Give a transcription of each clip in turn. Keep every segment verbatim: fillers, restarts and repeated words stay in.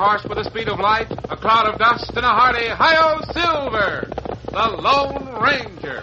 horse with the speed of light, a cloud of dust, and a hearty Hi-Yo Silver, the Lone Ranger.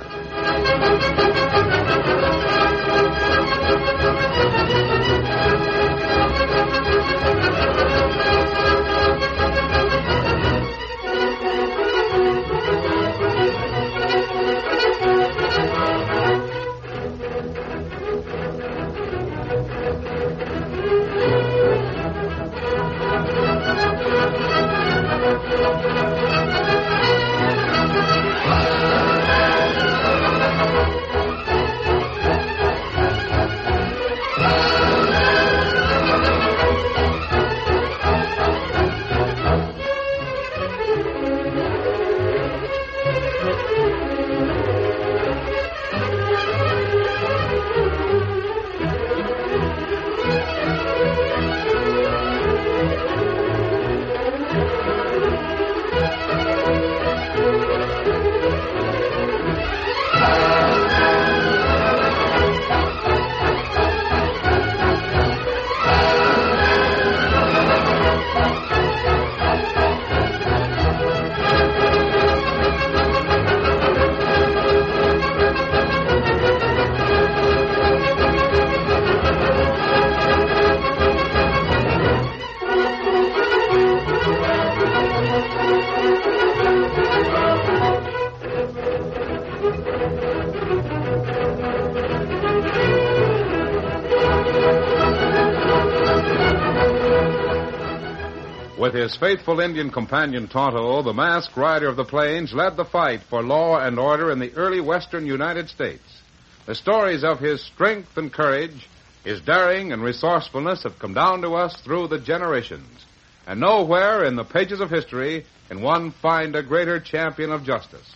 With his faithful Indian companion Tonto, the masked rider of the plains led the fight for law and order in the early western United States. The stories of his strength and courage, his daring and resourcefulness have come down to us through the generations. And nowhere in the pages of history can one find a greater champion of justice.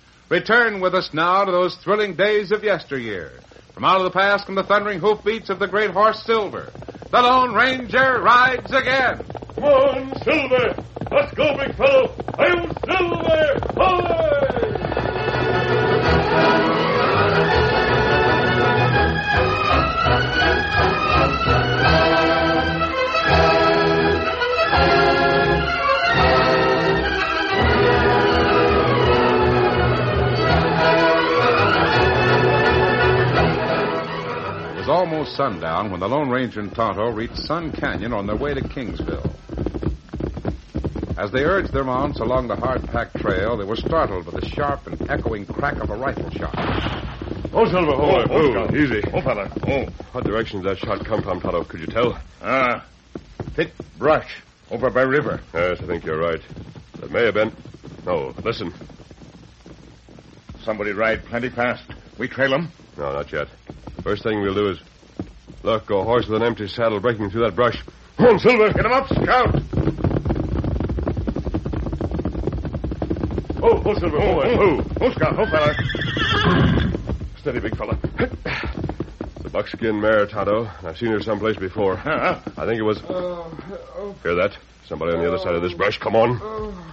Return with us now to those thrilling days of yesteryear. From out of the past come the thundering hoofbeats of the great horse Silver. The Lone Ranger rides again. Come on, Silver! Let's go, big fellow! I'm Silver! Hi! It was almost sundown when the Lone Ranger and Tonto reached Sun Canyon on their way to Kingsville. As they urged their mounts along the hard-packed trail, they were startled by the sharp and echoing crack of a rifle shot. Oh, Silver, oh, oh, oh, oh easy. Oh, fella, oh. What direction did that shot come from, Tonto? Could you tell? Ah, thick brush over by river. Yes, I think you're right. It may have been. No, listen. Somebody ride plenty fast. We trail him? No, not yet. First thing we'll do is look, a horse with an empty saddle breaking through that brush. Come on, Silver. Get him up, Scout. Oh, oh, Silver. Oh, oh, oh, oh Scout. Oh, fella. Steady, big fella. The buckskin mare, Tonto. I've seen her someplace before. Uh-huh. I think it was... Oh, oh. Hear that? Somebody on the other side of this brush. Come on. Oh.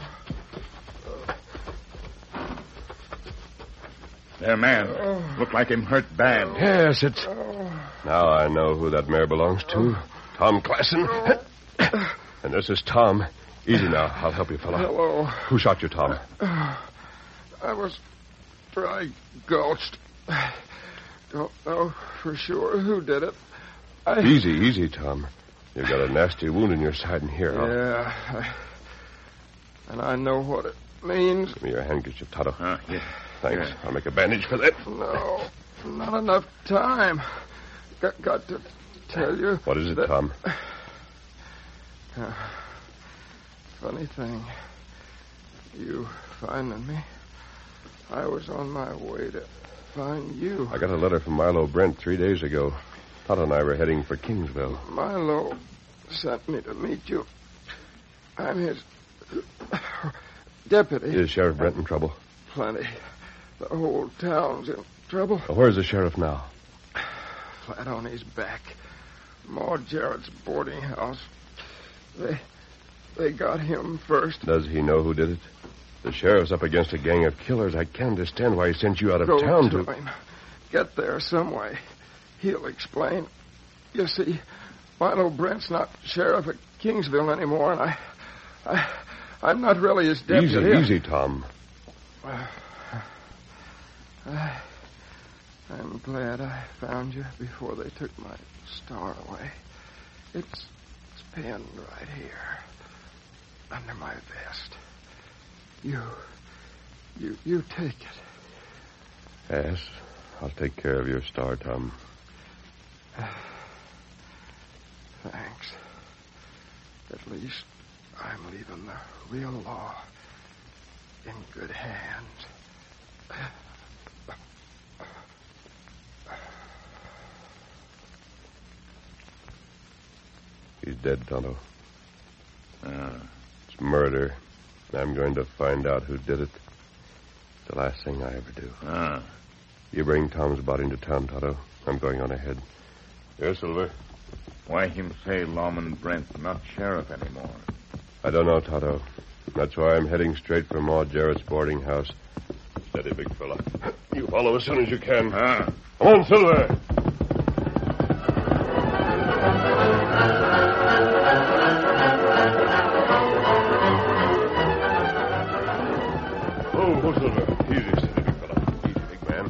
There, man. Oh. Look like him hurt bad. Yes, it's... Oh. Now I know who that mare belongs to. Tom Klassen. And this is Tom. Easy now. I'll help you, fella. Hello. Who shot you, Tom? Uh, I was dry gulched. Don't know for sure who did it. I... Easy, easy, Tom. You've got a nasty wound in your side and here. Yeah. I... And I know what it means. Give me your handkerchief, Tonto. Uh, yeah. Thanks. Yeah. I'll make a bandage for that. No. Not enough time. Got, got to tell you. What is it, that... Tom? Uh, funny thing. You finding me. I was on my way to find you. I got a letter from Milo Brent three days ago. Tonto and I were heading for Kingsville. Milo sent me to meet you. I'm his deputy. Is Sheriff Brent in trouble? Plenty. The whole town's in trouble. Well, where's the sheriff now? Flat on his back. Maud Jarrett's boarding house. They they got him first. Does he know who did it? The sheriff's up against a gang of killers. I can't understand why he sent you out of Go town to to... him. Get there some way. He'll explain. You see, Milo Brent's not sheriff of Kingsville anymore, and I I, I'm not really his deputy. Easy, easy, Tom. I, I'm glad I found you before they took my star away. It's, it's pinned right here, under my vest. You, you, you take it. Yes, I'll take care of your star, Tom. Thanks. At least I'm leaving the real law in good hands. He's dead, Tonto. Ah. It's murder. I'm going to find out who did it. It's the last thing I ever do. Ah. You bring Tom's body into town, Tonto. I'm going on ahead. Yes, Silver? Why him say Lawman Brent, not sheriff anymore? I don't know, Tonto. That's why I'm heading straight for Maud Jarrett's boarding house. Steady, big fella. You follow as soon as you can. Ah. Come on, Silver. Oh, oh, Silver. Easy, steady, big fella. Easy, big man.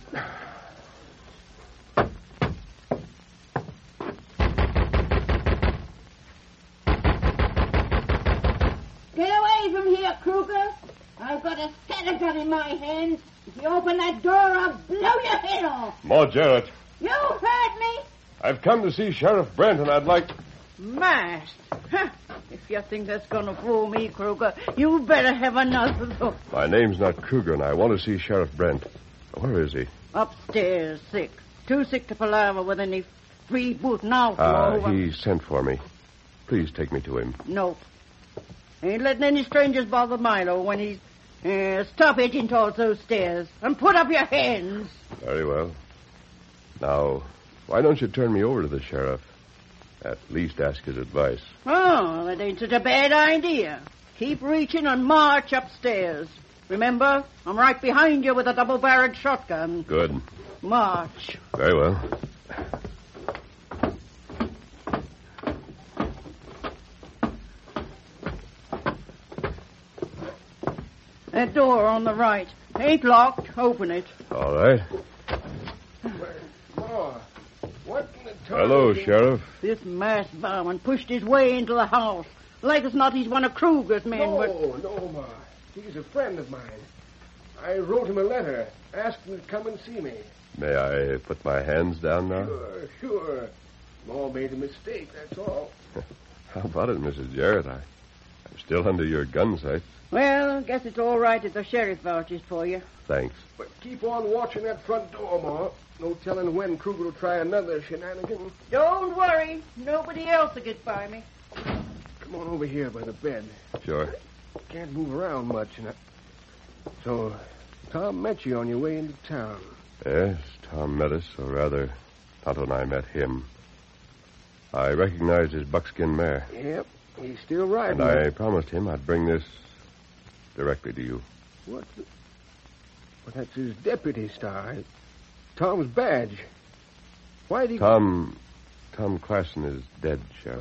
Get away from here, Kruger. I've got a scattergun in my hands. If you open that door, I'll blow your head off. Maud Jarrett. You heard me? I've come to see Sheriff Brent, and I'd like... Masked. Huh. If you think that's going to fool me, Kruger, you better have another look. My name's not Kruger, and I want to see Sheriff Brent. Where is he? Upstairs, sick. Too sick to palaver with any free booth now. Ah, Clover. he sent for me. Please take me to him. Nope. Ain't letting any strangers bother Milo when he's... Uh, stop edging towards those stairs and put up your hands. Very well. Now, why don't you turn me over to the sheriff? At least ask his advice. Oh, that ain't such a bad idea. Keep reaching and march upstairs. Remember, I'm right behind you with a double-barreled shotgun. Good. March. Very well. That door on the right. Ain't locked. Open it. All right. Oh, what in the Hello, Sheriff. This masked varmint pushed his way into the house. Like as not he's one of Kruger's men, No, but... no, Ma. He's a friend of mine. I wrote him a letter, asked him to come and see me. May I put my hands down now? Sure, sure. Ma made a mistake, that's all. How about it, Missus Jarrett? I, I'm still under your gun sights. Well, guess it's all right if the sheriff vouches for you. Thanks. But keep on watching that front door, Ma. No telling when Kruger will try another shenanigan. Don't worry. Nobody else will get by me. Come on over here by the bed. Sure. Can't move around much. And I... So, Tom met you on your way into town. Yes, Tom met us, or rather, Tonto and I met him. I recognized his buckskin mare. Yep, he's still riding. And I promised him I'd bring this directly to you. What? The... Well, that's his deputy star. Tom's badge. Why'd he... Tom... Tom Klassen is dead, Sheriff.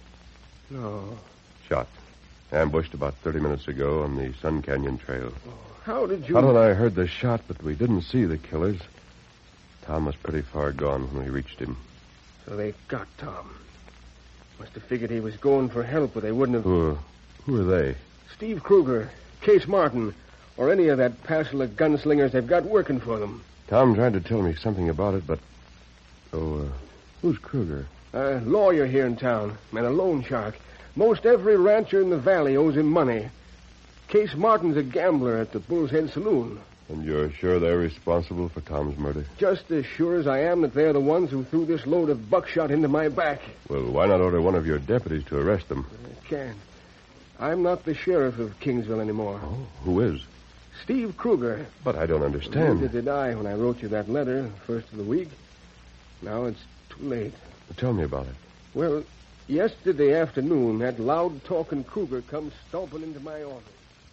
No. Shot. Ambushed about thirty minutes ago on the Sun Canyon Trail. Oh, how did you... Tonto and I heard the shot, but we didn't see the killers. Tom was pretty far gone when we reached him. So they got Tom. Must have figured he was going for help, but they wouldn't have... Who, who are they? Steve Kruger, Case Martin, or any of that passel of gunslingers they've got working for them. Tom tried to tell me something about it, but... Oh, uh, who's Kruger? A lawyer here in town, and a loan shark. Most every rancher in the valley owes him money. Case Martin's a gambler at the Bull's Head Saloon. And you're sure they're responsible for Tom's murder? Just as sure as I am that they're the ones who threw this load of buckshot into my back. Well, why not order one of your deputies to arrest them? I can't. I'm not the sheriff of Kingsville anymore. Oh, who is? Steve Kruger. But I don't understand. Neither did I when I wrote you that letter, first of the week. Now it's too late. Tell me about it. Well, yesterday afternoon, that loud-talking Kruger comes stomping into my office.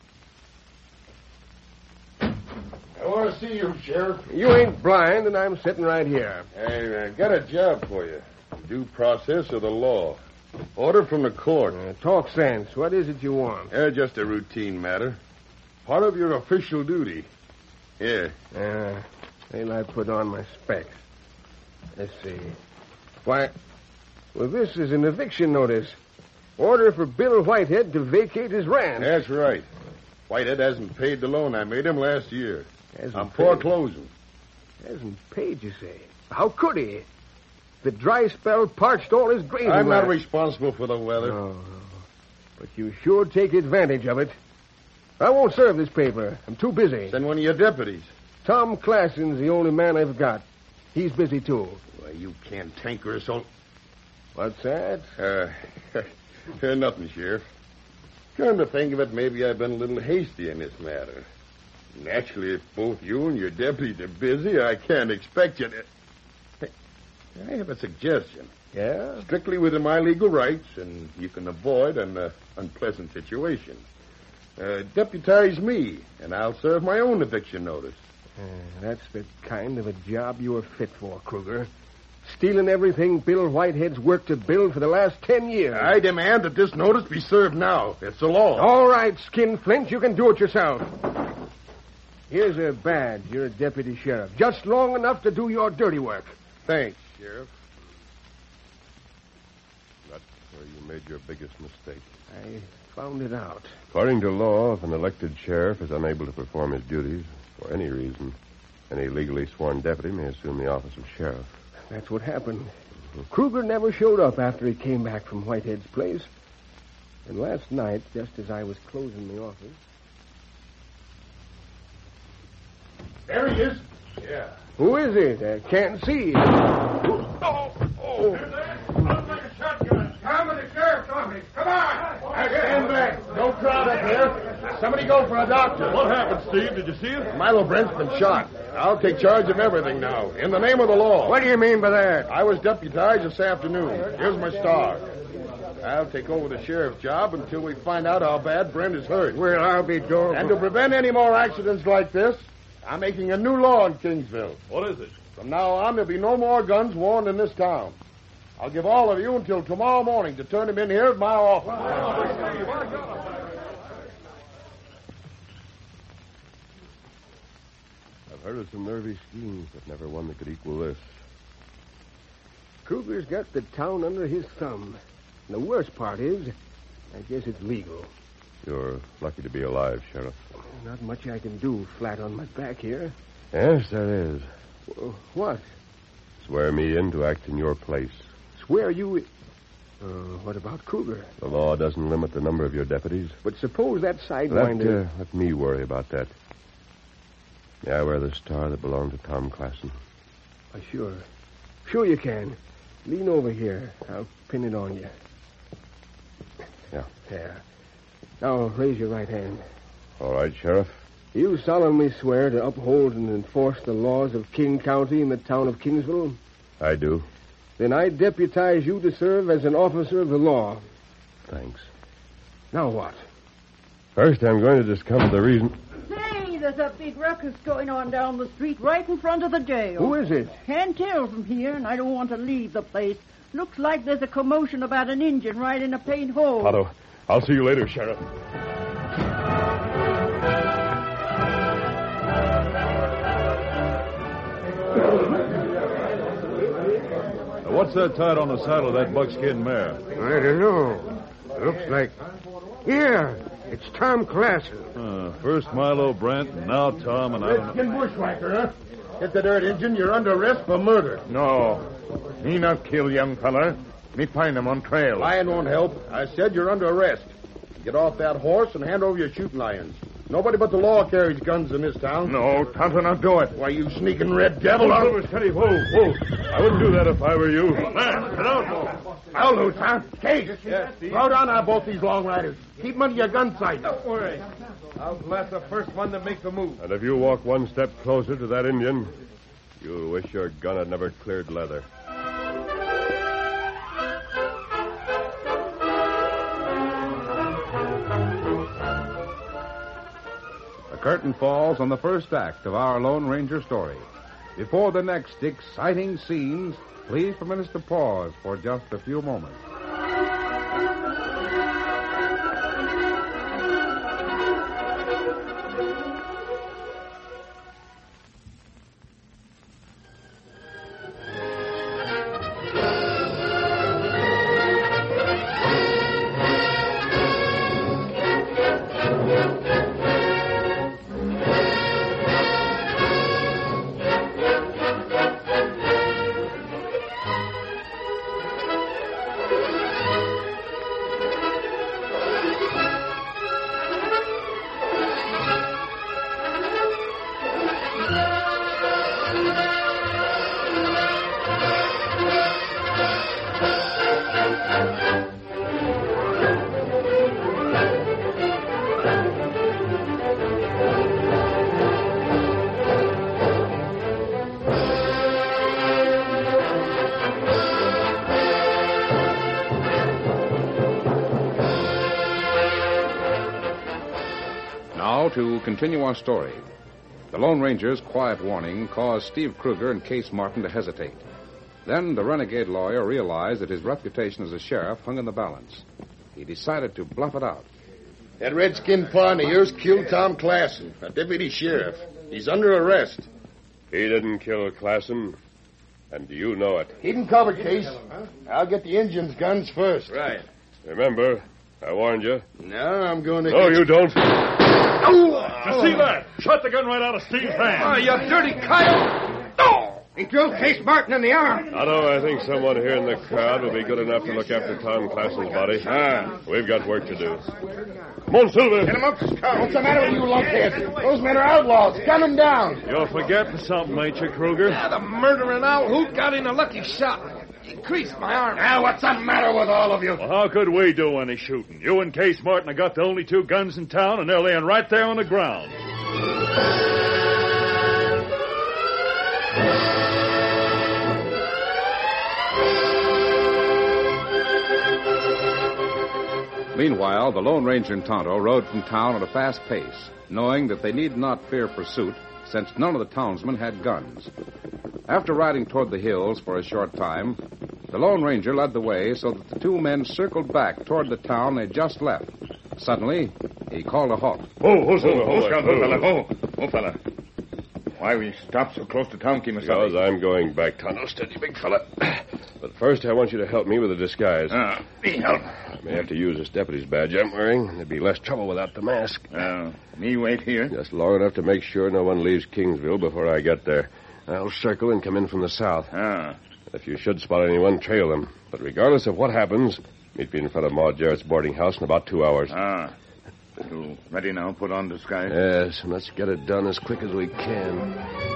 I want to see you, Sheriff. You ain't blind, and I'm sitting right here. Hey, I got a job for you. Due process of the law. Order from the court. Uh, talk sense. What is it you want? Uh, just a routine matter. Part of your official duty. Here. Uh, till I put on my specs. Let's see. Why, well, this is an eviction notice. Order for Bill Whitehead to vacate his ranch. That's right. Whitehead hasn't paid the loan I made him last year. Hasn't I'm paid. foreclosing. Hasn't paid, you say? How could he? The dry spell parched all his grazing I'm not land. responsible for the weather. No, no. But you sure take advantage of it. I won't serve this paper. I'm too busy. Send one of your deputies. Tom Classen's the only man I've got. He's busy, too. Why, you cantankerous old... What's that? Uh, nothing, Sheriff. Come to think of it, maybe I've been a little hasty in this matter. Naturally, if both you and your deputies are busy, I can't expect you to... Hey, I have a suggestion. Yeah? Strictly within my legal rights, and you can avoid an uh, unpleasant situation. Uh, deputize me, and I'll serve my own eviction notice. Uh, that's the kind of a job you are fit for, Kruger. Stealing everything Bill Whitehead's worked to build for the last ten years. I demand that this notice be served now. It's the law. All right, Skinflint, you can do it yourself. Here's a badge. You're a deputy sheriff. Just long enough to do your dirty work. Thanks, Sheriff. That's where you made your biggest mistake. I found it out. According to law, if an elected sheriff is unable to perform his duties for any reason, any legally sworn deputy may assume the office of sheriff. That's what happened. Kruger never showed up after he came back from Whitehead's place. And last night, just as I was closing the office... There he is. Yeah. Who is it? I can't see. Oh, oh. I'll take a shotgun. Come with the sheriff's office. Come on. Stand back. Don't crowd up here. Somebody go for a doctor. What happened, Steve? Did you see it? Milo Brent's been shot. I'll take charge of everything now, in the name of the law. What do you mean by that? I was deputized this afternoon. Here's my star. I'll take over the sheriff's job until we find out how bad Brent is hurt. Well, I'll be darned. And to prevent any more accidents like this, I'm making a new law in Kingsville. What is it? From now on, there'll be no more guns worn in this town. I'll give all of you until tomorrow morning to turn them in here at my office. I've heard of some nervy schemes, but never one that could equal this. Kruger's got the town under his thumb. And the worst part is, I guess it's legal. You're lucky to be alive, Sheriff. Not much I can do flat on my back here. Yes, there is. Uh, what? Swear me in to act in your place. Swear you... Uh, what about Kruger? The law doesn't limit the number of your deputies. But suppose that Let, sidewinder... uh, let me worry about that. Yeah, I wear the star that belonged to Tom Classen. Uh, sure. Sure you can. Lean over here. I'll pin it on you. Yeah. There. Now, raise your right hand. All right, Sheriff. You solemnly swear to uphold and enforce the laws of King County and the town of Kingsville? I do. Then I deputize you to serve as an officer of the law. Thanks. Now what? First, I'm going to discover the reason... Hey, there's a big ruckus going on down the street right in front of the jail. Who is it? Can't tell from here, and I don't want to leave the place. Looks like there's a commotion about an engine right in a paint hole. Otto, I'll see you later, Sheriff. What's that tied on the saddle of that buckskin mare? I don't know. Looks like... Here, it's Tom Classen. Uh, first Milo Brent, and now Tom, and I don't know... Redskin bushwhacker, huh? Hit the dirt engine, you're under arrest for murder. No. Me not kill young feller. Me find him on trail. Lying won't help. I said you're under arrest. Get off that horse and hand over your shooting irons. Nobody but the law carries guns in this town. No, Tonto not do it. Why, you sneaking red devil. Hold I'll... over, steady. Whoa, whoa. I wouldn't do that if I were you. Man, get out. I'll lose, huh? Case. Yes, Throw down on both these long riders. Keep them under your gun sight. Don't worry. I'll blast the first one that makes the move. And if you walk one step closer to that Indian, you'll wish your gun had never cleared leather. The curtain falls on the first act of our Lone Ranger story. Before the next exciting scenes, please permit us to pause for just a few moments. to continue our story. The Lone Ranger's quiet warning caused Steve Kruger and Case Martin to hesitate. Then the renegade lawyer realized that his reputation as a sheriff hung in the balance. He decided to bluff it out. That redskin partner of yours killed Tom Klassen, a deputy sheriff. He's under arrest. He didn't kill Klassen, and you know it. Keep him covered, Case. I'll get the Indians' guns first. Right. Remember, I warned you. No, I'm going to... No, get... you don't. Oh! You see that? Shot the gun right out of Steve's hand. Oh, you dirty coyote! No! He drilled Case Martin in the arm. Otto, I think someone here in the crowd will be good enough to look after Tom Klassen's body. Ah. We've got work to do. Come on, Silver. Get him up, Scout. What's the matter with you lunkheads? Those men are outlaws. Gun them down. You're forgetting something, ain't you, Kruger? Yeah, the murdering owl who got in a lucky shot. He creased my arm. Now, what's the matter with all of you? Well, how could we do any shooting? You and Case Martin have got the only two guns in town, and they're laying right there on the ground. Meanwhile, the Lone Ranger and Tonto rode from town at a fast pace, knowing that they need not fear pursuit, since none of the townsmen had guns. After riding toward the hills for a short time, the Lone Ranger led the way so that the two men circled back toward the town they just left. Suddenly, he called a halt. Oh, oh, Silver. Oh, Oh, Scout. oh, Oh, fella. Oh, oh, fella. Why we stopped so close to town, Kemosabe? Because I'm going back, Tonto. Steady, big fella. But first, I want you to help me with a disguise. Ah, me help. I may have to use this deputy's badge I'm wearing. There'd be less trouble without the mask. Uh, me wait here. Just long enough to make sure no one leaves Kingsville before I get there. I'll circle and come in from the south. Ah. If you should spot anyone, trail them. But regardless of what happens, meet me in front of Ma Jarrett's boarding house in about two hours. Ah. You ready now? Put on disguise? Yes, and let's get it done as quick as we can.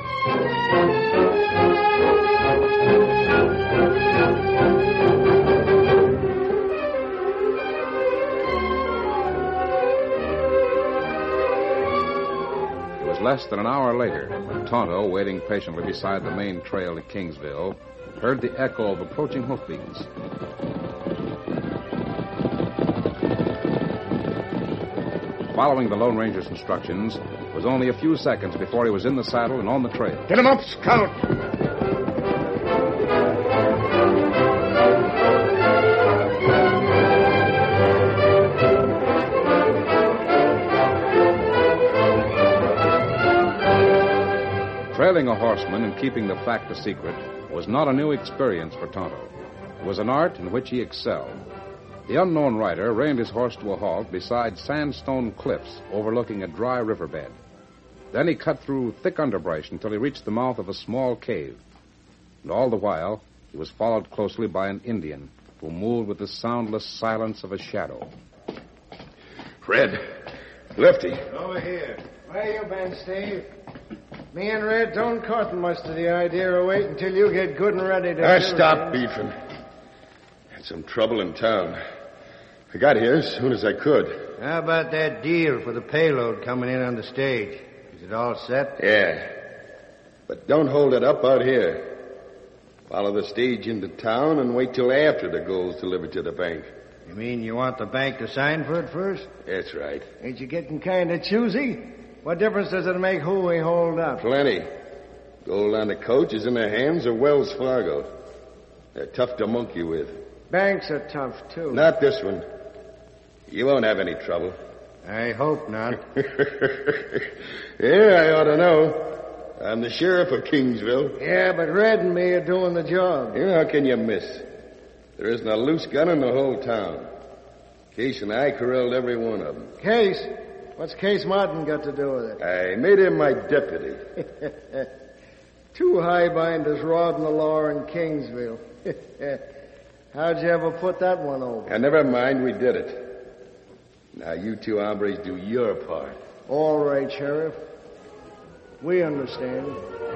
It was less than an hour later when Tonto, waiting patiently beside the main trail to Kingsville, heard the echo of approaching hoofbeats. Following the Lone Ranger's instructions, it was only a few seconds before he was in the saddle and on the trail. Get him up, Scout. Trailing a horseman and keeping the fact a secret was not a new experience for Tonto. It was an art in which he excelled. The unknown rider reined his horse to a halt beside sandstone cliffs overlooking a dry riverbed. Then he cut through thick underbrush until he reached the mouth of a small cave. And all the while, he was followed closely by an Indian who moved with the soundless silence of a shadow. Red. Lefty. Over here. Where you been, Steve? Me and Red don't caught much to the idea of waiting until you get good and ready to... I do stopped this. beefing. Had some trouble in town. I got here as soon as I could. How about that deal for the payload coming in on the stage? Is it all set? Yeah. But don't hold it up out here. Follow the stage into town and wait till after the gold's delivered to the bank. You mean you want the bank to sign for it first? That's right. Ain't you getting kind of choosy? What difference does it make who we hold up? Plenty. Gold on the coach is in the hands of Wells Fargo. They're tough to monkey with. Banks are tough, too. Not this one. You won't have any trouble. I hope not. Yeah, I ought to know. I'm the sheriff of Kingsville. Yeah, but Red and me are doing the job. Yeah, how can you miss? There isn't a loose gun in the whole town. Case and I corralled every one of them. Case? What's Case Martin got to do with it? I made him my deputy. Two highbinders rawding the law in Kingsville. How'd you ever put that one over? Now, never mind, we did it. Now, you two hombres do your part. All right, Sheriff. We understand.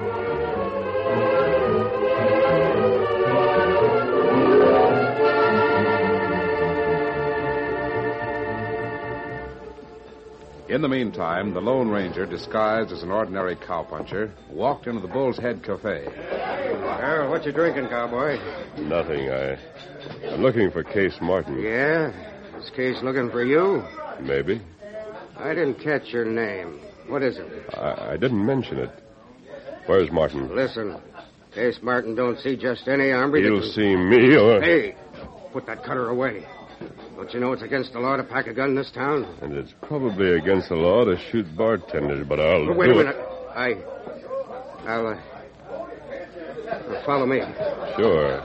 In the meantime, the Lone Ranger, disguised as an ordinary cowpuncher, walked into the Bull's Head Cafe. Well, what you drinking, cowboy? Nothing. I, I'm looking for Case Martin. Yeah? Is Case looking for you? Maybe. I didn't catch your name. What is it? I, I didn't mention it. Where's Martin? Listen, in case Martin don't see just any hombre... He'll can... see me or... Hey, put that cutter away. Don't you know it's against the law to pack a gun in this town? And it's probably against the law to shoot bartenders, but I'll But wait do a it. minute. I... I'll, uh... well, follow me. Sure.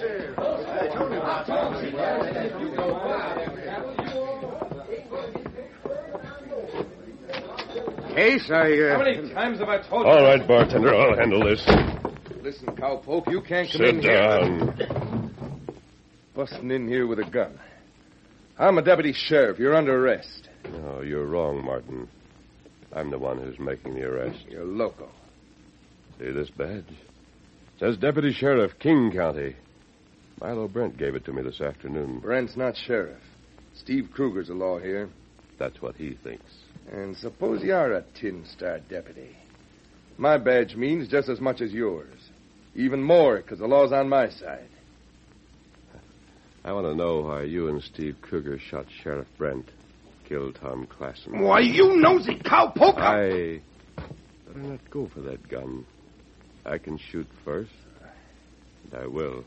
Case, I, uh... How many times have I told you? All right, bartender, I'll handle this. Listen, cowpoke, you can't come Sit in here. down. Busting in here with a gun. I'm a deputy sheriff. You're under arrest. No, you're wrong, Martin. I'm the one who's making the arrest. You're loco. See this badge? It says Deputy Sheriff, King County. Milo Brent gave it to me this afternoon. Brent's not sheriff. Steve Kruger's the law here. That's what he thinks. And suppose you are a tin-star deputy. My badge means just as much as yours. Even more, because the law's on my side. I want to know why you and Steve Kruger shot Sheriff Brent, killed Tom Klassen. Why, you nosy cowpoke! I better not go for that gun. I can shoot first, and I will.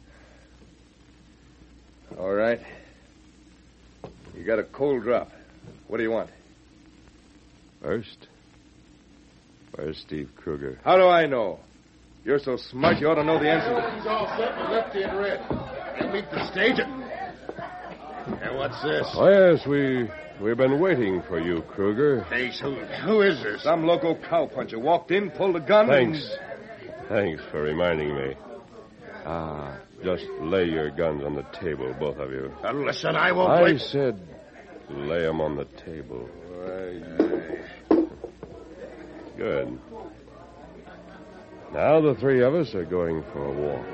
All right. You got a cold drop. What do you want? First, where's Steve Kruger? How do I know? You're so smart, you ought to know the answer. He's all set with Lefty and Red. They'll meet the stage at... Hey, what's this? Oh, yes, we, we've been waiting for you, Kruger. Face, who, who is this? Some local cowpuncher walked in, pulled a gun. Thanks. And... Thanks for reminding me. Ah, just lay your guns on the table, both of you. Uh, listen, I won't I wait. said lay them on the table. Good. Now the three of us are going for a walk.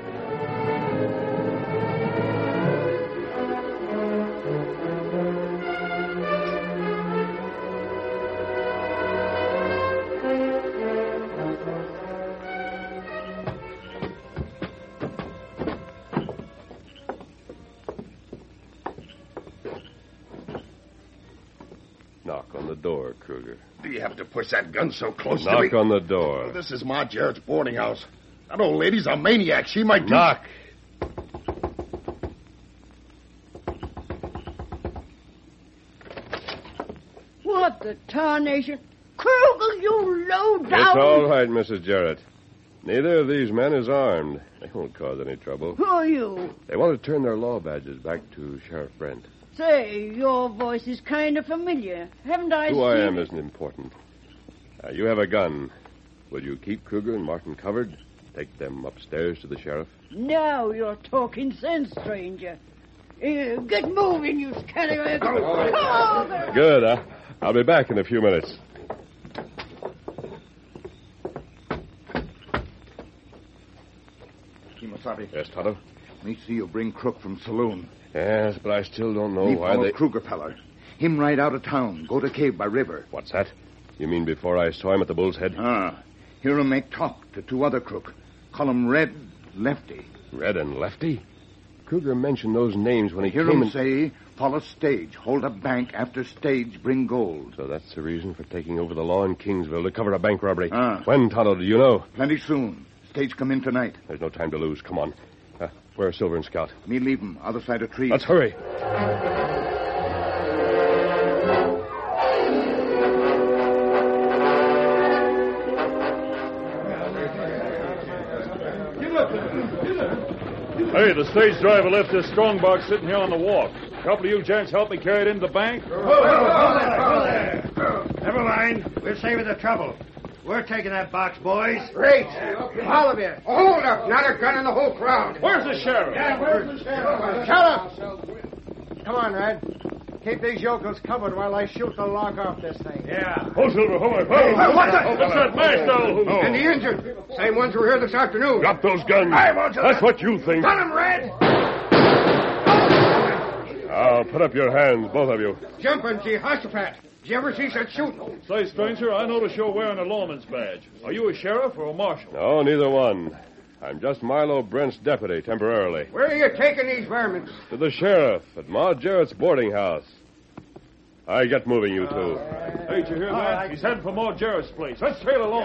Knock on the door, Kruger. Do you have to push that gun so close Knock to me? on the door. This is Ma Jarrett's boarding house. That old lady's a maniac. She might do... Knock. What the tarnation? Kruger, you low down... It's all right, Missus Jarrett. Neither of these men is armed. They won't cause any trouble. Who are you? They want to turn their law badges back to Sheriff Brent. Say, your voice is kind of familiar. Haven't I Who seen I am it? isn't important. Uh, you have a gun. Will you keep Kruger and Martin covered? Take them upstairs to the sheriff? Now you're talking sense, stranger. Uh, get moving, you scallywag. Oh, Good. Uh, I'll be back in a few minutes. Kimosabe, Yes, Tonto? me see you bring Crook from saloon. Yes, but I still don't know me why follow they... Kruger feller. Him ride out of town, go to cave by river. What's that? You mean before I saw him at the Bull's Head? Ah, hear him make talk to two other Crook. Call him Red, Lefty. Red and Lefty? Kruger mentioned those names when he Hear came him in... say, follow stage, hold a bank, after stage, bring gold. So that's the reason for taking over the law in Kingsville to cover a bank robbery. Ah. When, Tonto, do you know? Plenty soon. Stage come in tonight. There's no time to lose. Come on. Uh, where's Silver and Scout? Me leave 'em, other side of tree. Let's hurry. Hey, the stage driver left this strong box sitting here on the walk. A couple of you gents help me carry it into the bank? Never mind. We're saving the trouble. We're taking that box, boys. Great. All of you. Hold up. Not a gun in the whole crowd. Where's the sheriff? Yeah, where's the sheriff? Shut up. Come on, Red. Keep these yokels covered while I shoot the lock off this thing. Yeah. Oh, Silver, hold on. Oh, what the- What's that masked owl? Oh. And the engine. Same ones who were here this afternoon. Drop those guns. I want to- That's what you think. Got him, Red. Now, put up your hands, both of you. Jumping, Jehoshaphat. Did you ever see such shooting? Say, stranger, I notice you're wearing a lawman's badge. Are you a sheriff or a marshal? No, neither one. I'm just Milo Brent's deputy, temporarily. Where are you taking these varmints? To the sheriff at Ma Jarrett's boarding house. I get moving, you two. Hey, did you hear that? He's heading for more Jarrett's place. Let's trail along.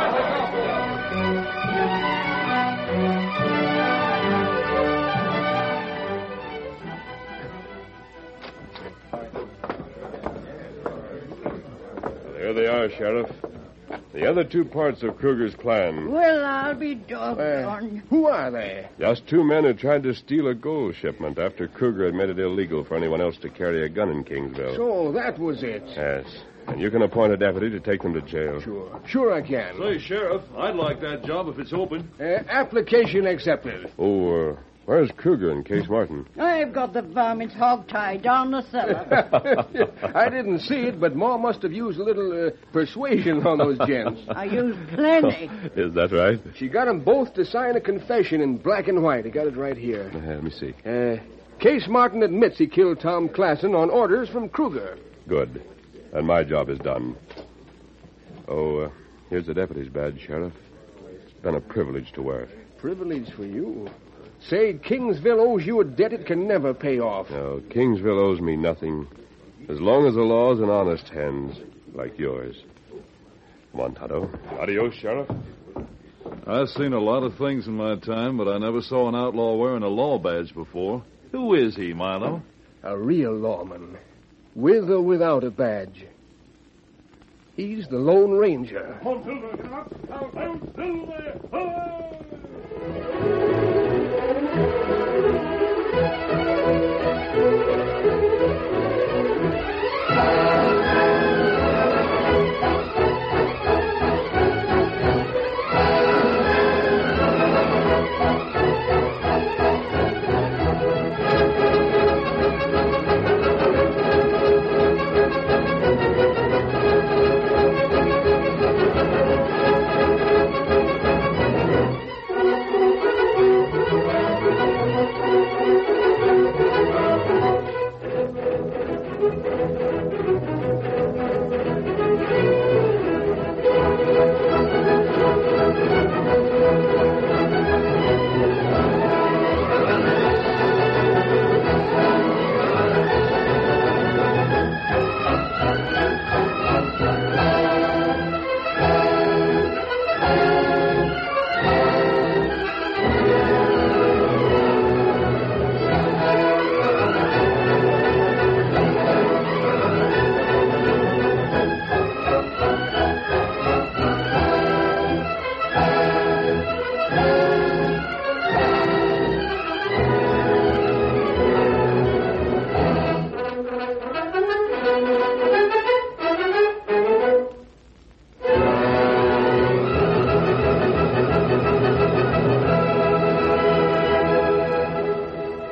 There they are, Sheriff. The other two parts of Kruger's clan. Well, I'll be doggone. Uh, who are they? Just two men who tried to steal a gold shipment after Kruger had made it illegal for anyone else to carry a gun in Kingsville. So that was it. Yes. And you can appoint a deputy to take them to jail. Sure. Sure I can. Say, Sheriff, I'd like that job if it's open. Uh, application accepted. Oh, uh, where's Kruger and Case Martin? I've got the varmints hog-tied down the cellar. I didn't see it, but Ma must have used a little uh, persuasion on those gents. I used plenty. Is that right? She got them both to sign a confession in black and white. I got it right here. Uh, let me see. Uh, Case Martin admits he killed Tom Klassen on orders from Kruger. Good. And my job is done. Oh, uh, here's the deputy's badge, Sheriff. It's been a privilege to wear it. Privilege for you? Say, Kingsville owes you a debt it can never pay off. No, Kingsville owes me nothing. As long as the law's in honest hands, like yours. Come on, Tonto. Adios, Sheriff. I've seen a lot of things in my time, but I never saw an outlaw wearing a law badge before. Who is he, Milo? A real lawman. With or without a badge. He's the Lone Ranger. Come on, Silver. Come on. Out, out, Silver. Oh!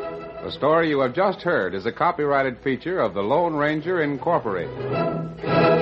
The story you have just heard is a copyrighted feature of the Lone Ranger Incorporated.